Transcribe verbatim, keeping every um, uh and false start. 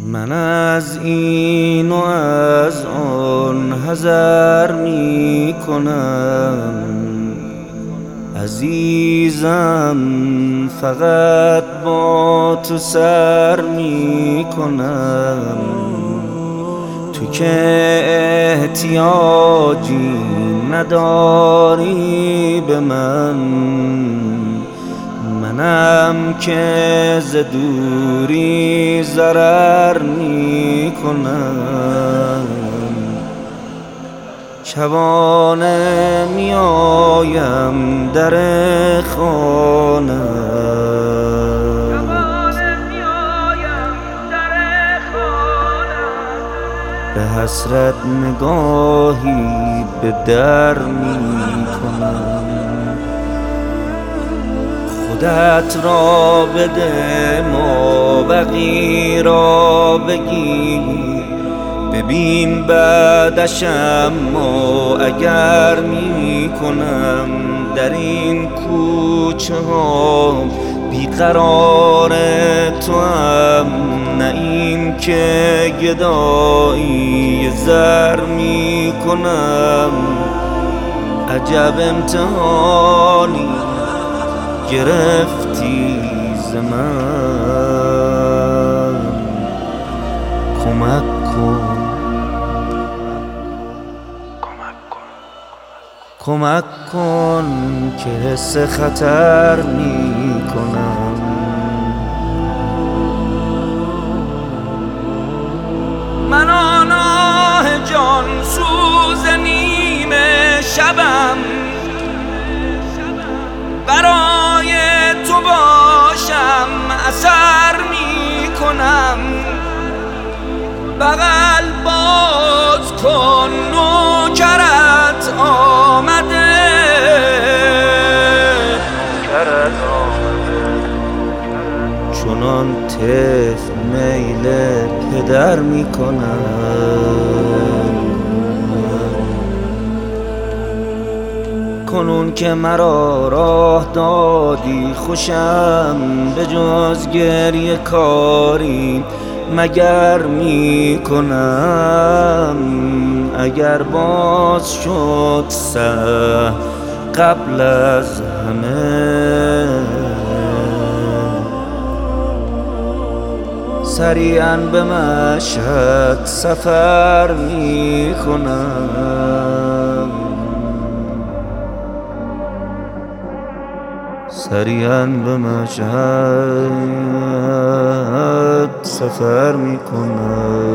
من از این و از آن حذر می کنم، عزیزم فقط با تو سر می کنم. تو که احتیاجی نداری به من، منم که ز دوری ضرر می کنم. شبانه می آیم در خانه، به حسرت نگاهی به در می کنم. خودت را بده ما بقی را بگیر، ببین بعدش اما اگر می کنم در این کوچه ها بیقرار تو هم، نه این که گدایی زر می کنم. عجب امتحانی گرفتی ز من، کمک کن کمک کن که حس خطر می کنم. من آناه جان سوز نیمه شبم، برای تو باشم اثر می کنم. بغل باز کن نوکرت آمده، چنان طفل میل پدر می کنم. کنون که مرا راه دادی خوشم، به جز گریه کاری مگر می کنم. اگر باز شد سه قبل از همه، سریعا به مشهد سفر می کنم. سریعا به مشهد سفر می کنم.